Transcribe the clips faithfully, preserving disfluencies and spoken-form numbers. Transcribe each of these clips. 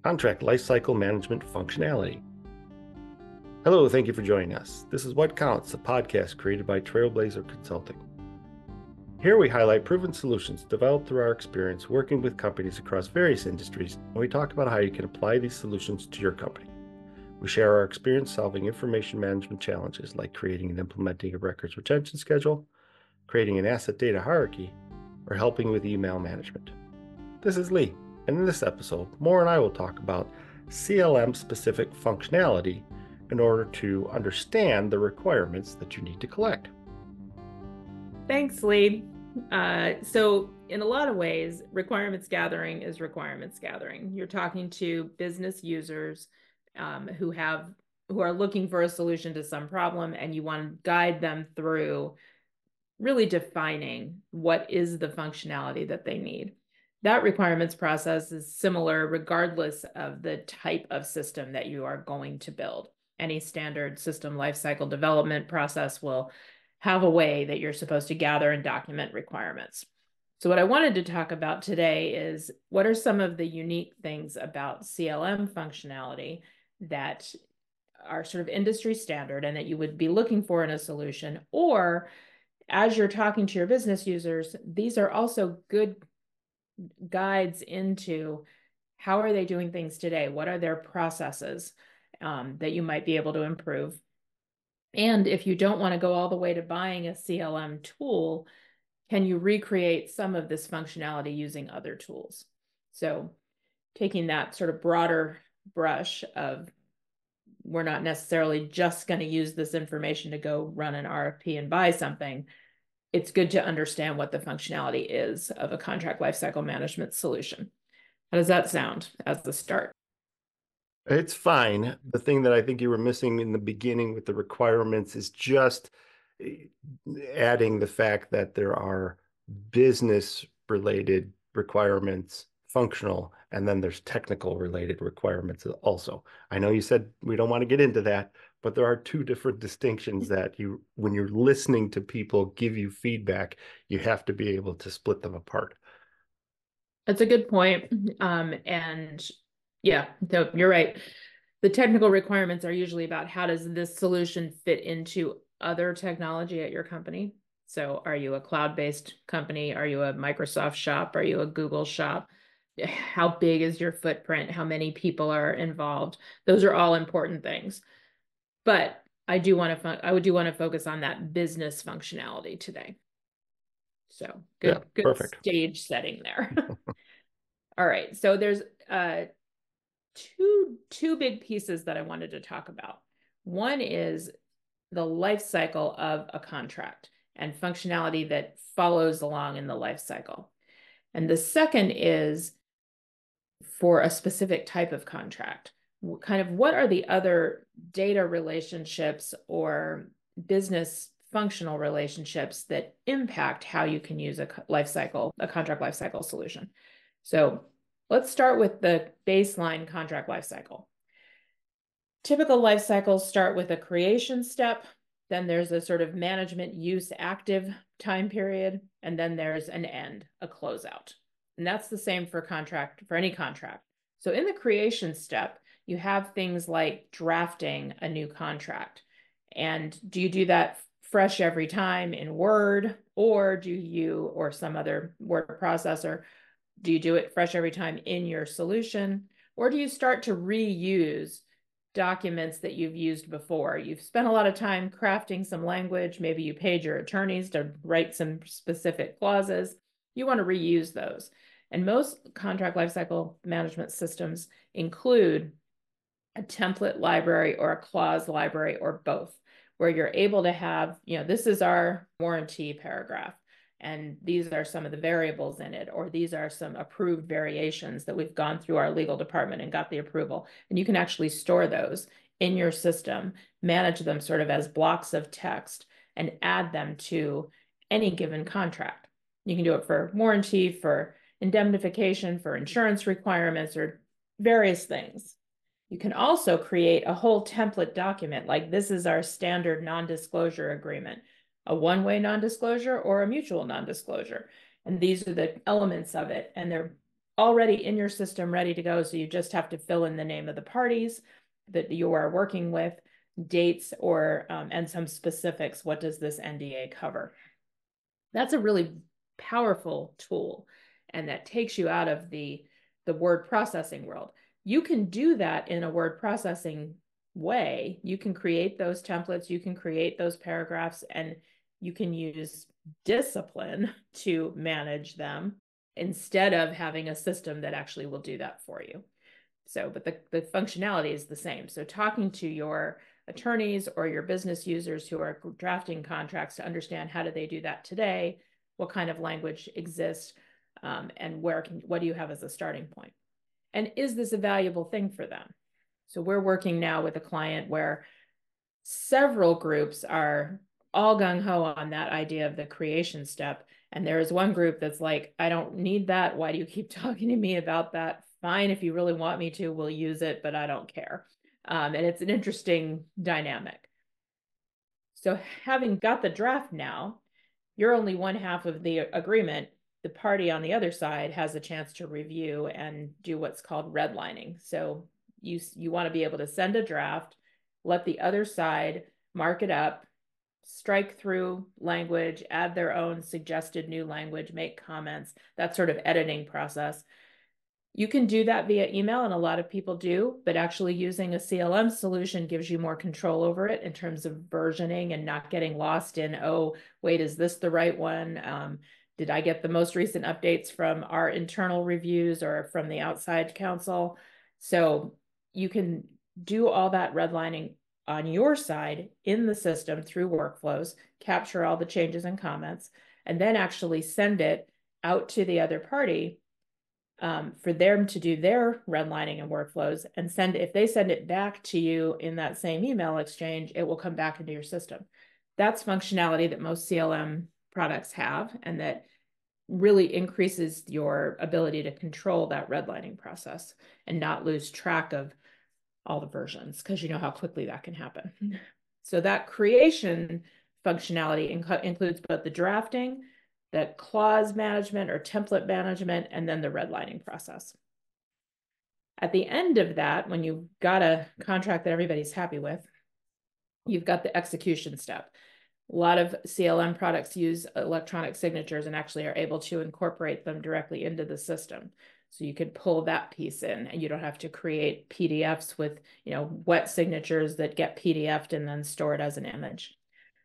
Contract Lifecycle Management Functionality. Hello, thank you for joining us. This is What Counts, a podcast created by Trailblazer Consulting. Here we highlight proven solutions developed through our experience working with companies across various industries, and we talk about how you can apply these solutions to your company. We share our experience solving information management challenges like creating and implementing a records retention schedule, creating an asset data hierarchy, or helping with email management. This is Lee, and in this episode, Moore and I will talk about C L M-specific functionality in order to understand the requirements that you need to collect. Thanks, Lee. Uh, so in a lot of ways, requirements gathering is requirements gathering. You're talking to business users um, who have who are looking for a solution to some problem, and you want to guide them through really defining what is the functionality that they need. That requirements process is similar regardless of the type of system that you are going to build. Any standard system lifecycle development process will have a way that you're supposed to gather and document requirements. So what I wanted to talk about today is what are some of the unique things about C L M functionality that are sort of industry standard and that you would be looking for in a solution, or as you're talking to your business users, these are also good guides into how are they doing things today? What are their processes um, that you might be able to improve? And if you don't want to go all the way to buying a C L M tool, can you recreate some of this functionality using other tools? So taking that sort of broader brush of we're not necessarily just going to use this information to go run an R F P and buy something. It's good to understand what the functionality is of a contract lifecycle management solution. How does that sound as the start? It's fine. The thing that I think you were missing in the beginning with the requirements is just adding the fact that there are business-related requirements, functional, and then there's technical related requirements also. I know you said we don't want to get into that, but there are two different distinctions that you, when you're listening to people give you feedback, you have to be able to split them apart. That's a good point. Um, and yeah, so you're right. The technical requirements are usually about how does this solution fit into other technology at your company? So are you a cloud-based company? Are you a Microsoft shop? Are you a Google shop? How big is your footprint? How many people are involved? Those are all important things. But I do want to, I would do want to focus on that business functionality today. So good, Yeah, good perfect. stage setting there. All right. So there's uh, two, two big pieces that I wanted to talk about. One is the life cycle of a contract and functionality that follows along in the life cycle. And the second is for a specific type of contract. Kind of what are the other data relationships or business functional relationships that impact how you can use a life cycle, a contract life cycle solution. So let's start with the baseline contract life cycle. Typical life cycles start with a creation step, then there's a sort of management use active time period, and then there's an end, a closeout. And that's the same for contract, for any contract. So in the creation step, you have things like drafting a new contract. And do you do that fresh every time in Word, or do you, or some other word processor, do you do it fresh every time in your solution? Or do you start to reuse documents that you've used before? You've spent a lot of time crafting some language. Maybe you paid your attorneys to write some specific clauses. You want to reuse those. And most contract lifecycle management systems include a template library or a clause library or both, where you're able to have, you know, this is our warranty paragraph, and these are some of the variables in it, or these are some approved variations that we've gone through our legal department and got the approval. And you can actually store those in your system, manage them sort of as blocks of text, and add them to any given contract. You can do it for warranty, for indemnification, for insurance requirements, or various things. You can also create a whole template document, like this is our standard non-disclosure agreement, a one-way non-disclosure or a mutual non-disclosure. And these are the elements of it. And they're already in your system, ready to go. So you just have to fill in the name of the parties that you are working with, dates, or um, and some specifics. What does this N D A cover? That's a really powerful tool, and that takes you out of the the word processing world. You can do that in a word processing way. You can create those templates, you can create those paragraphs, and you can use discipline to manage them instead of having a system that actually will do that for you. So, but the, the functionality is the same. So talking to your attorneys or your business users who are drafting contracts to understand how do they do that today, what kind of language exists, um, and where can, what do you have as a starting point? And is this a valuable thing for them? So we're working now with a client where several groups are all gung-ho on that idea of the creation step. And there is one group that's like, I don't need that. Why do you keep talking to me about that? Fine, if you really want me to, we'll use it, but I don't care. Um, and it's an interesting dynamic. So having got the draft now, you're only one half of the agreement. The party on the other side has a chance to review and do what's called redlining. So you, you want to be able to send a draft, let the other side mark it up, strike through language, add their own suggested new language, make comments, that sort of editing process. You can do that via email, and a lot of people do, but actually using a C L M solution gives you more control over it in terms of versioning and not getting lost in, oh, wait, is this the right one? Um, did I get the most recent updates from our internal reviews or from the outside counsel? So you can do all that redlining on your side in the system through workflows, capture all the changes and comments, and then actually send it out to the other party um, for them to do their redlining and workflows, and send, if they send it back to you in that same email exchange, it will come back into your system. That's functionality that most C L M products have, and that really increases your ability to control that redlining process and not lose track of all the versions, because you know how quickly that can happen. So that creation functionality inc includes both the drafting, the clause management or template management, and then the redlining process. At the end of that, when you've got a contract that everybody's happy with, you've got the execution step. A lot of C L M products use electronic signatures and actually are able to incorporate them directly into the system. So you could pull that piece in, and you don't have to create P D Fs with, you know, wet signatures that get P D F'd and then stored as an image.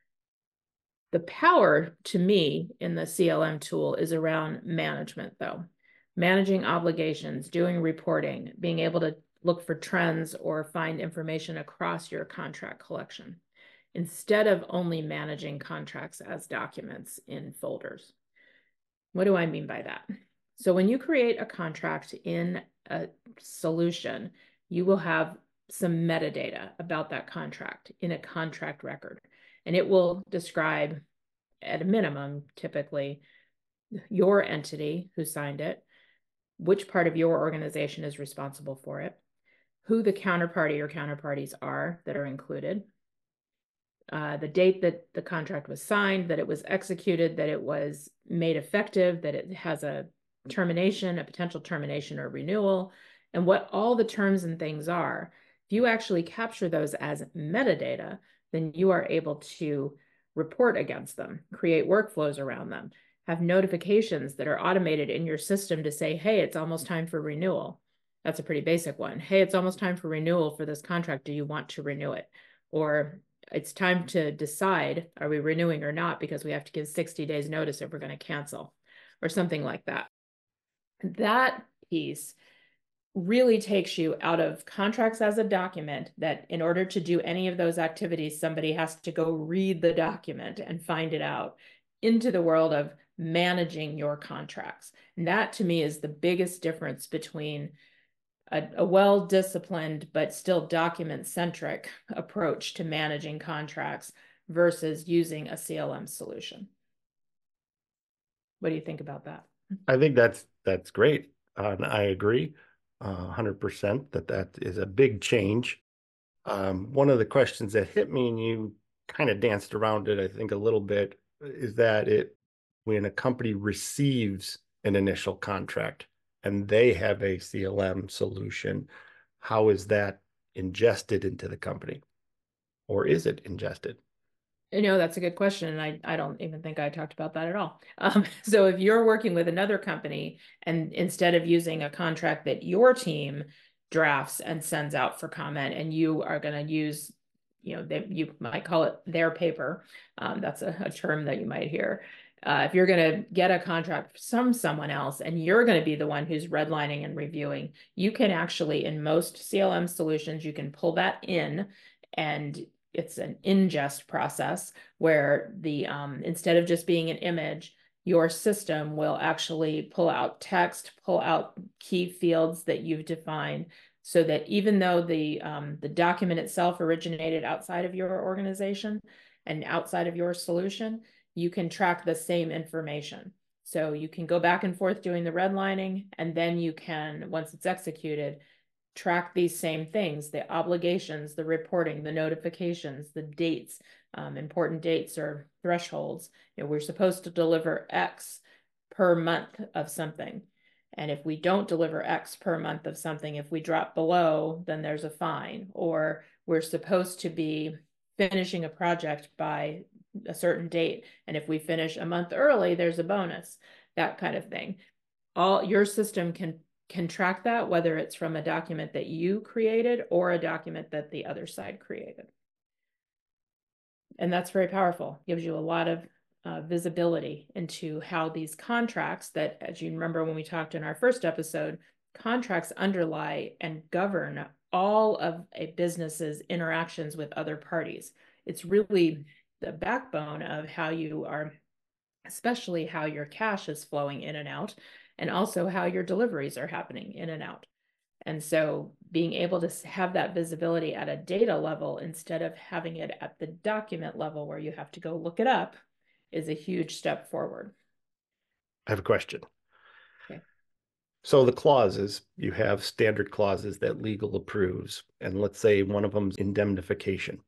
The power to me in the C L M tool is around management, though. Managing obligations, doing reporting, being able to look for trends or find information across your contract collection, instead of only managing contracts as documents in folders. What do I mean by that? So when you create a contract in a solution, you will have some metadata about that contract in a contract record, and it will describe, at a minimum, typically, your entity who signed it, which part of your organization is responsible for it, who the counterparty or counterparties are that are included, Uh, the date that the contract was signed, that it was executed, that it was made effective, that it has a termination, a potential termination or renewal, and what all the terms and things are. If you actually capture those as metadata, then you are able to report against them, create workflows around them, have notifications that are automated in your system to say, hey, it's almost time for renewal. That's a pretty basic one. Hey, it's almost time for renewal for this contract. Do you want to renew it? Or it's time to decide, are we renewing or not, because we have to give sixty days notice if we're going to cancel, or something like that. That piece really takes you out of contracts as a document, that in order to do any of those activities, somebody has to go read the document and find it out, into the world of managing your contracts. And that to me is the biggest difference between a, a well-disciplined but still document-centric approach to managing contracts versus using a C L M solution. What do you think about that? I think that's that's great. Uh, and I agree uh, one hundred percent that that is a big change. Um, one of the questions that hit me, and you kind of danced around it, I think, a little bit, is that it when a company receives an initial contract, and they have a C L M solution, how is that ingested into the company? Or is it ingested? You know, that's a good question. And I, I don't even think I talked about that at all. Um, so if you're working with another company and instead of using a contract that your team drafts and sends out for comment, and you are going to use, you know, they, you might call it their paper. Um, that's a, a term that you might hear. Uh, if you're going to get a contract from someone else and you're going to be the one who's redlining and reviewing, you can actually, in most C L M solutions, you can pull that in, and it's an ingest process where the um, instead of just being an image, your system will actually pull out text, pull out key fields that you've defined, so that even though the um, the document itself originated outside of your organization and outside of your solution, you can track the same information. So you can go back and forth doing the redlining, and then you can, once it's executed, track these same things, the obligations, the reporting, the notifications, the dates, um, important dates or thresholds. You know, we're supposed to deliver X per month of something. And if we don't deliver X per month of something, if we drop below, then there's a fine. Or we're supposed to be finishing a project by a certain date, and if we finish a month early, there's a bonus, that kind of thing. All your system can can track that, whether it's from a document that you created or a document that the other side created. And that's very powerful. Gives you a lot of uh, visibility into how these contracts that, as you remember when we talked in our first episode, contracts underlie and govern all of a business's interactions with other parties. It's really the backbone of how you are, especially how your cash is flowing in and out, and also how your deliveries are happening in and out. And so being able to have that visibility at a data level instead of having it at the document level where you have to go look it up is a huge step forward. I have a question. Okay. So the clauses, you have standard clauses that legal approves, and let's say one of them is indemnification.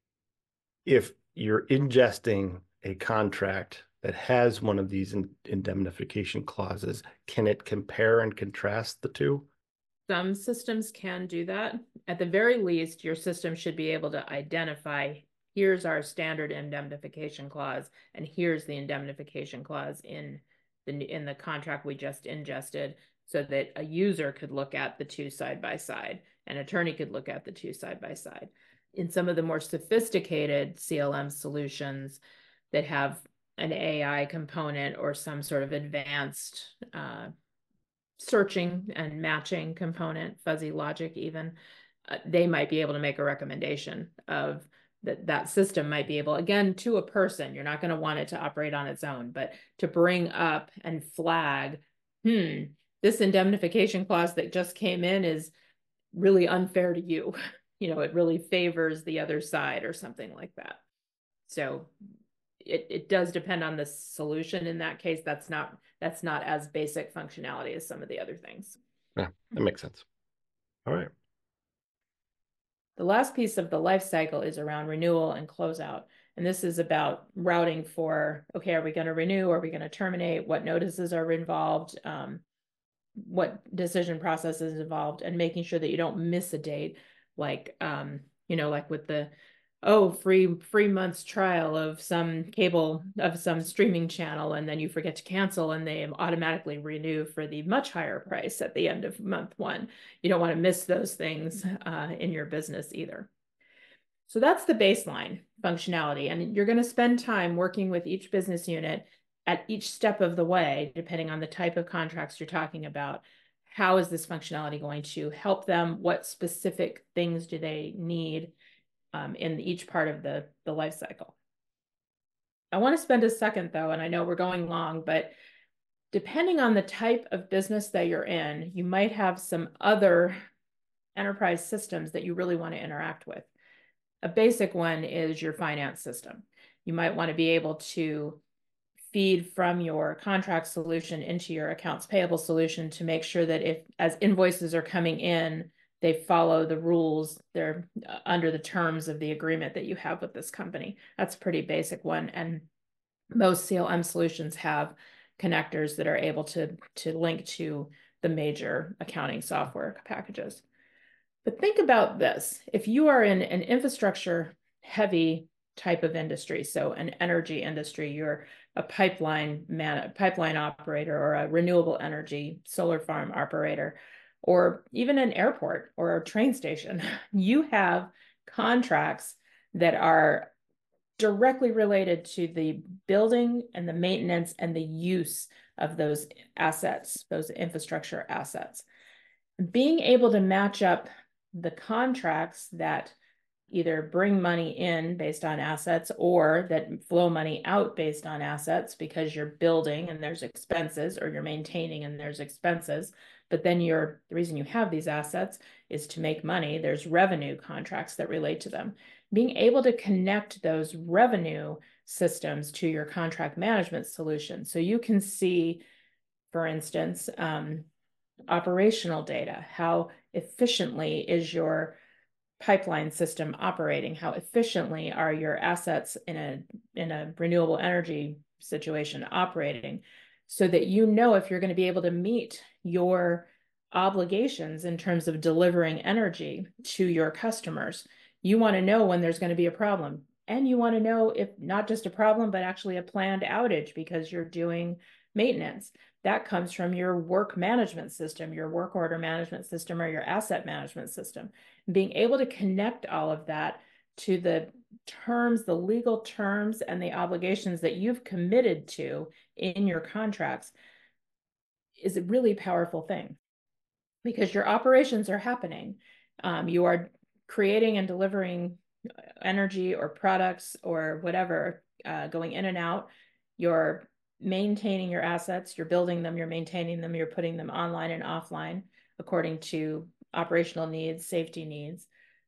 If you're ingesting a contract that has one of these indemnification clauses, can it compare and contrast the two? Some systems can do that. At the very least, your system should be able to identify, here's our standard indemnification clause, and here's the indemnification clause in the in the contract we just ingested, so that a user could look at the two side by side, an attorney could look at the two side by side. In some of the more sophisticated C L M solutions that have an A I component or some sort of advanced uh, searching and matching component, fuzzy logic even, uh, they might be able to make a recommendation of that that system might be able, again, to a person, you're not going to want it to operate on its own, but to bring up and flag, hmm, this indemnification clause that just came in is really unfair to you. You know, it really favors the other side or something like that. So it, it does depend on the solution in that case. That's not that's not as basic functionality as some of the other things. Yeah, that makes sense. All right. The last piece of the life cycle is around renewal and closeout. And this is about routing for, okay, are we going to renew? Are we going to terminate? What notices are involved? Um, what decision process is involved, and making sure that you don't miss a date. Like, um, you know, like with the, oh, free free month's trial of some cable, of some streaming channel, and then you forget to cancel and they automatically renew for the much higher price at the end of month one. You don't want to miss those things uh, in your business either. So that's the baseline functionality. And you're going to spend time working with each business unit at each step of the way, depending on the type of contracts you're talking about. How is this functionality going to help them? What specific things do they need um, in each part of the, the life cycle? I want to spend a second, though, and I know we're going long, but depending on the type of business that you're in, you might have some other enterprise systems that you really want to interact with. A basic one is your finance system. You might want to be able to feed from your contract solution into your accounts payable solution to make sure that if, as invoices are coming in, they follow the rules, they're under the terms of the agreement that you have with this company. That's a pretty basic one. And most C L M solutions have connectors that are able to, to link to the major accounting software packages. But think about this. If you are in an infrastructure heavy type of industry, so an energy industry, you're a pipeline man, pipeline operator, or a renewable energy solar farm operator, or even an airport or a train station, you have contracts that are directly related to the building and the maintenance and the use of those assets, those infrastructure assets. Being able to match up the contracts that either bring money in based on assets or that flow money out based on assets, because you're building and there's expenses, or you're maintaining and there's expenses. But then you're, the reason you have these assets is to make money. There's revenue contracts that relate to them. Being able to connect those revenue systems to your contract management solution. So you can see, for instance, um, operational data. How efficiently is your pipeline system operating? How efficiently are your assets in a in a renewable energy situation operating, so that you know if you're going to be able to meet your obligations in terms of delivering energy to your customers. You want to know when there's going to be a problem, and you want to know if not just a problem, but actually a planned outage because you're doing maintenance. That comes from your work management system, your work order management system, or your asset management system. Being able to connect all of that to the terms, the legal terms, and the obligations that you've committed to in your contracts is a really powerful thing, because your operations are happening. Um, you are creating and delivering energy or products or whatever, uh, going in and out. You're maintaining your assets, you're building them, you're maintaining them, you're putting them online and offline according to operational needs, safety needs.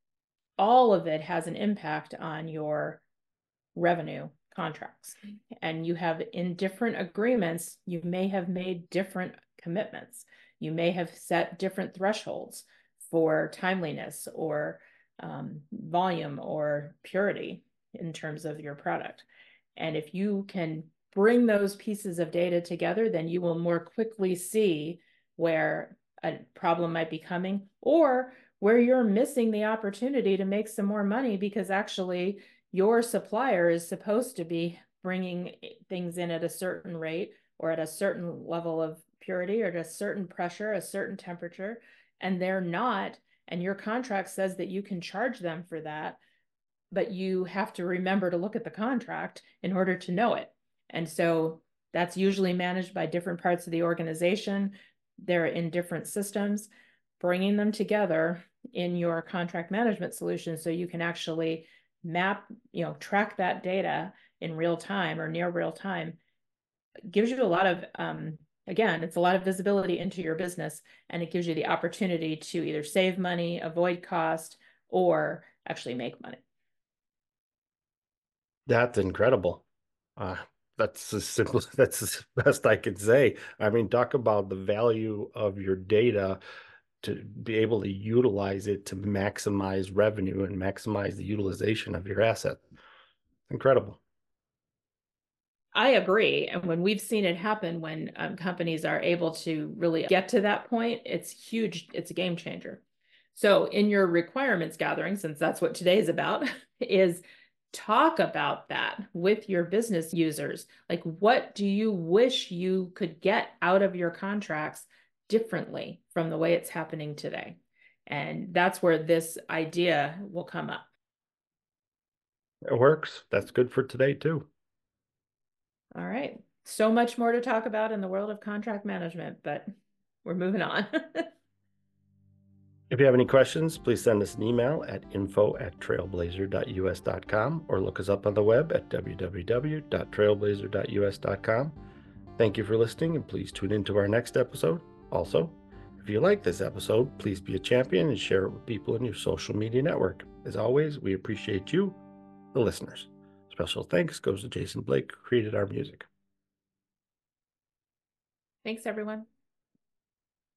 All of it has an impact on your revenue contracts. And you have, in different agreements, you may have made different commitments. You may have set different thresholds for timeliness or um, volume or purity in terms of your product. And if you can bring those pieces of data together, then you will more quickly see where a problem might be coming, or where you're missing the opportunity to make some more money because actually your supplier is supposed to be bringing things in at a certain rate or at a certain level of purity or at a certain pressure, a certain temperature, and they're not. And your contract says that you can charge them for that, but you have to remember to look at the contract in order to know it. And so that's usually managed by different parts of the organization. They're in different systems. Bringing them together in your contract management solution so you can actually map, you know, track that data in real time or near real time gives you a lot of, um, again, it's a lot of visibility into your business, and it gives you the opportunity to either save money, avoid cost, or actually make money. That's incredible. Uh, that's as simple, that's the best I could say. I mean, talk about the value of your data to be able to utilize it to maximize revenue and maximize the utilization of your asset. Incredible. I agree. And when we've seen it happen, when um, companies are able to really get to that point, it's huge. It's a game changer. So in your requirements gathering, since that's what today is about, is talk about that with your business users. Like, what do you wish you could get out of your contracts differently from the way it's happening today? And that's where this idea will come up. It works. That's good for today too. All right. So much more to talk about in the world of contract management, but we're moving on. If you have any questions, please send us an email at info at trailblazer dot U S dot com or look us up on the web at w w w dot trailblazer dot U S dot com. Thank you for listening, and please tune into our next episode. Also, if you like this episode, please be a champion and share it with people in your social media network. As always, we appreciate you, the listeners. Special thanks goes to Jason Blake, who created our music. Thanks, everyone.